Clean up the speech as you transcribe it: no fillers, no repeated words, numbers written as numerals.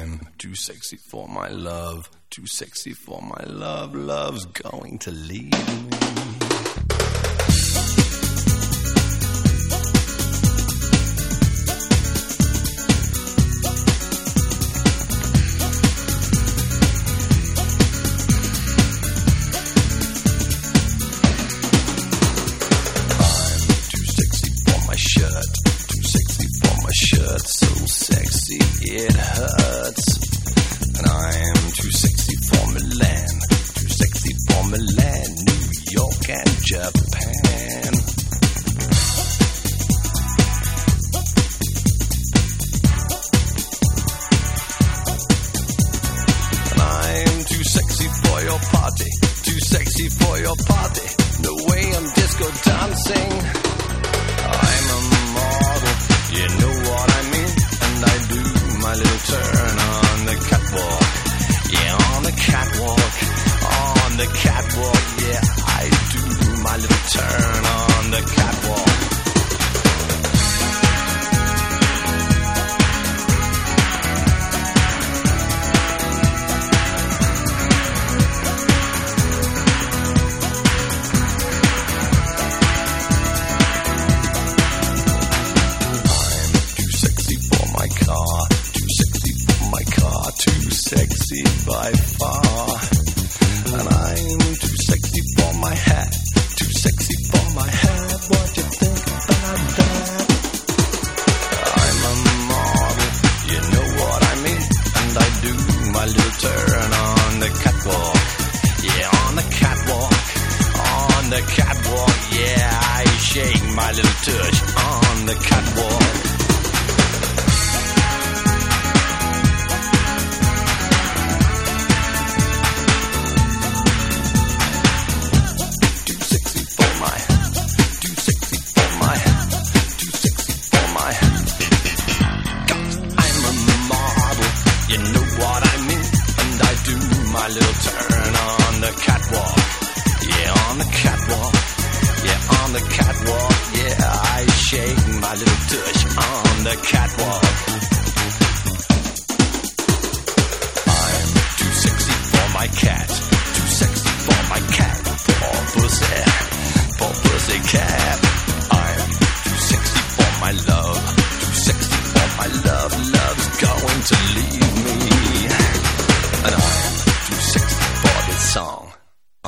I'm too sexy for my love, too sexy for my love, love's going to leave me. So sexy it hurts, and I'm too sexy for Milan, too sexy for Milan, New York and Japan. And I'm too sexy for your party, too sexy for your party, no way I'm disco dancing. I'm a model, you know what I mean, and I do my little turn on the catwalk. Yeah, on the catwalk, on the catwalk. Yeah, I do my little turn on the catwalk. Sexy by far, and I'm too sexy for my hat, too sexy for my hat. What you think about that? I'm a model, you know what I mean, and I do my little turn on the catwalk. Yeah, on the catwalk, on the catwalk. Yeah, I shake my little tush on the catwalk. My little turn on the catwalk. Yeah, on the catwalk. Yeah, on the catwalk. Yeah, I shake my little tush on the catwalk.